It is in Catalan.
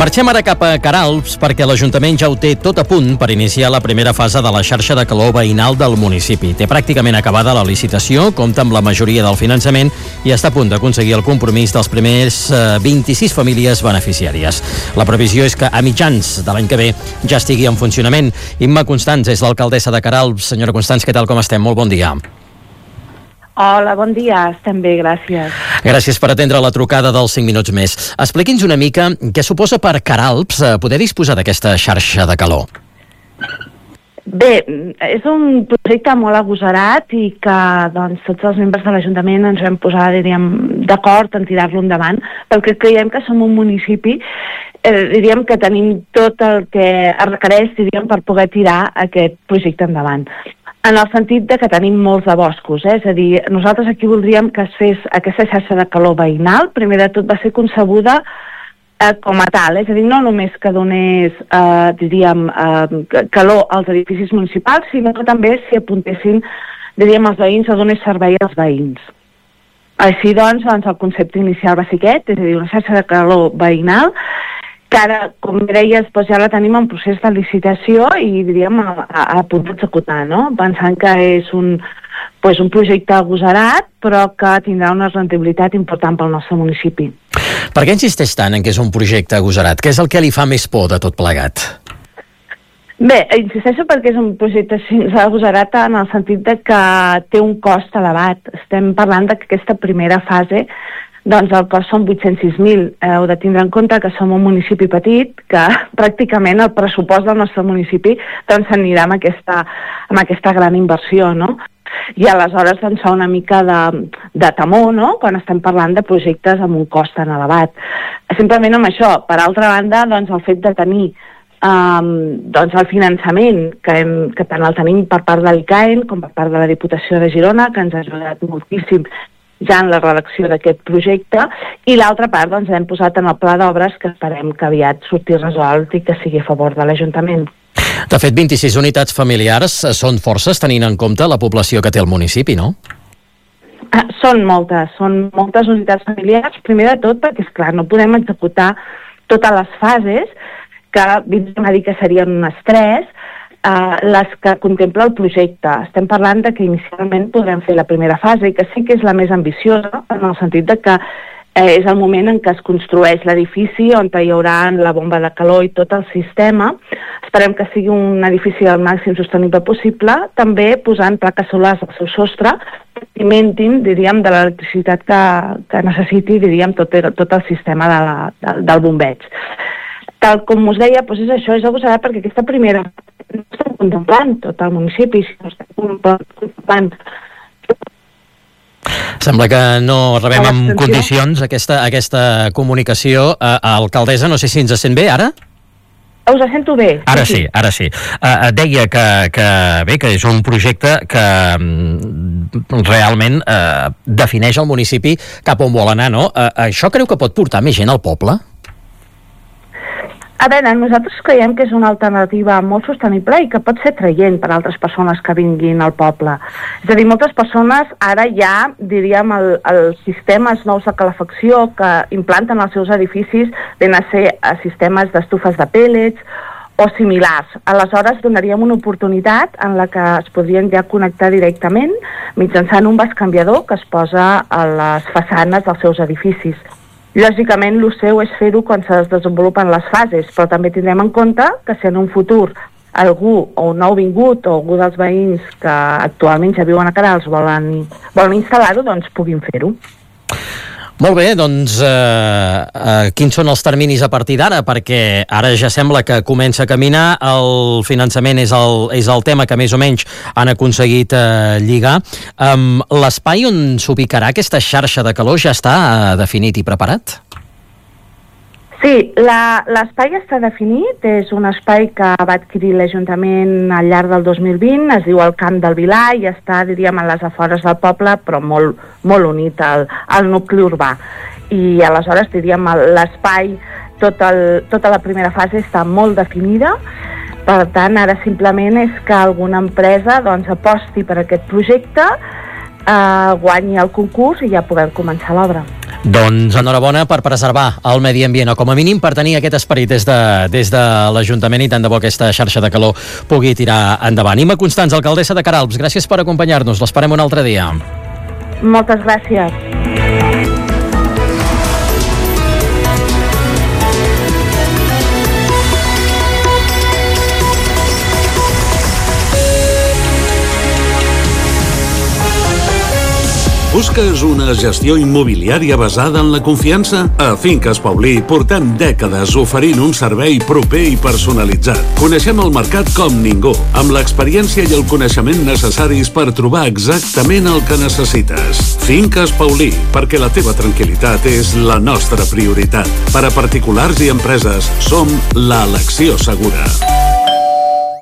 Marxem ara cap a Queralbs perquè l'Ajuntament ja ho té tot a punt per iniciar la primera fase de la xarxa de calor veïnal del municipi. Té pràcticament acabada la licitació, compta amb la majoria del finançament i està a punt d'aconseguir el compromís dels primers 26 famílies beneficiàries. La previsió és que a mitjans de l'any que ve ja estigui en funcionament. Imma Constants és l'alcaldessa de Queralbs. Senyora Constants, què tal, com estem? Molt bon dia. Hola, bon dia. Estem bé, gràcies. Gràcies per atendre la trucada dels 5 minuts més. Expliqui'ns una mica què suposa per Queralbs poder disposar d'aquesta xarxa de calor. Bé, és un projecte molt agosarat i que tots els membres de l'Ajuntament ens vam posar, d'acord en tirar-lo endavant, perquè creiem que som un municipi que tenim tot el que es requereix per poder tirar aquest projecte endavant. En el sentit de que tenim molts de boscos, és a dir, nosaltres aquí voldríem que es fes aquesta xarxa de calor veïnal. Primer de tot va ser concebuda com a tal, és a dir, no només que donés, calor als edificis municipals, sinó que també s'hi apuntessin, els veïns, a donar servei als veïns. Així doncs, el concepte inicial va ser aquest, és a dir, una xarxa de calor veïnal, que ara, com deies, ja la tenim en procés de licitació i, a punt d'executar, no? Pensant que és un projecte agosarat, però que tindrà una rendibilitat important pel nostre municipi. Per què insisteix tant en que és un projecte agosarat? Què és el que li fa més por de tot plegat? Bé, insisteixo perquè és un projecte agosarat en el sentit de que té un cost elevat. Estem parlant que aquesta primera fase el cost són 806.000. Heu de tindre en compte que som un municipi petit, que pràcticament el pressupost del nostre municipi s'anirà amb aquesta gran inversió, no? I aleshores fa una mica de temor, no?, quan estem parlant de projectes amb un cost tan elevat. Simplement amb això. Per altra banda, el fet de tenir el finançament, que tant el tenim per part de l'ICAEN com per part de la Diputació de Girona, que ens ha ajudat moltíssim ja en la redacció d'aquest projecte, i l'altra part hem posat en el pla d'obres que esperem que aviat surti resolt i que sigui a favor de l'Ajuntament. De fet, 26 unitats familiars són forces tenint en compte la població que té el municipi, no? Són moltes unitats familiars, primer de tot perquè, esclar, no podem executar totes les fases, que vindrem a dir que serien unes 3, les que contempla el projecte. Estem parlant de que inicialment podrem fer la primera fase, que sí que és la més ambiciosa, en el sentit de que és el moment en què es construeix l'edifici, on hi haurà la bomba de calor i tot el sistema. Esperem que sigui un edifici al màxim sostenible possible, també posant plaques solars al seu sostre, que alimentin, de l'electricitat que necessiti, tot el sistema del bombeig. Tal com us deia, és això, és agosarat perquè aquesta primera no estem contemplant tot el municipi, sinó estem contemplant. Sembla que no rebem en condicions aquesta comunicació. Alcaldessa, no sé si ens sent bé ara? Us sento bé. Ara sí. Deia que és un projecte que realment defineix el municipi cap on vol anar, no? Això creu que pot portar més gent al poble? A veure, nosaltres creiem que és una alternativa molt sostenible i que pot ser atraient per a altres persones que vinguin al poble. És a dir, moltes persones ara ja, els sistemes nous de calefacció que implanten als seus edificis venen a ser sistemes d'estufes de pèl·lets o similars. Aleshores, donaríem una oportunitat en la que es podrien ja connectar directament mitjançant un bescanviador que es posa a les façanes dels seus edificis. Lògicament, el seu és fer-ho quan se desenvolupen les fases, però també tindrem en compte que si en un futur algú, o un nouvingut, o algú dels veïns que actualment ja viuen a Queralbs volen instal·lar-ho, doncs puguin fer-ho. Molt bé, doncs quins són els terminis a partir d'ara? Perquè ara ja sembla que comença a caminar, el finançament és el tema que més o menys han aconseguit lligar. L'espai on s'ubicarà aquesta xarxa de calor ja està definit i preparat? Sí, l'espai està definit, és un espai que va adquirir l'Ajuntament al llarg del 2020, es diu el Camp del Vilar i està, a les afores del poble, però molt, molt unit al nucli urbà. I aleshores, l'espai, tota la primera fase està molt definida, per tant, ara simplement és que alguna empresa aposti per aquest projecte, guanyi el concurs i ja podem començar l'obra. Doncs enhorabona per preservar el medi ambient, o com a mínim per tenir aquest esperit des de l'Ajuntament, i tant de bo aquesta xarxa de calor pugui tirar endavant. Imma Constants, alcaldessa de Queralbs, gràcies per acompanyar-nos. L'esperem un altre dia. Moltes gràcies. Busques una gestió immobiliària basada en la confiança? A Finques Paulí portem dècades oferint un servei proper i personalitzat. Coneixem el mercat com ningú, amb l'experiència i el coneixement necessaris per trobar exactament el que necessites. Finques Paulí, perquè la teva tranquil·litat és la nostra prioritat. Per a particulars i empreses, som l'elecció segura.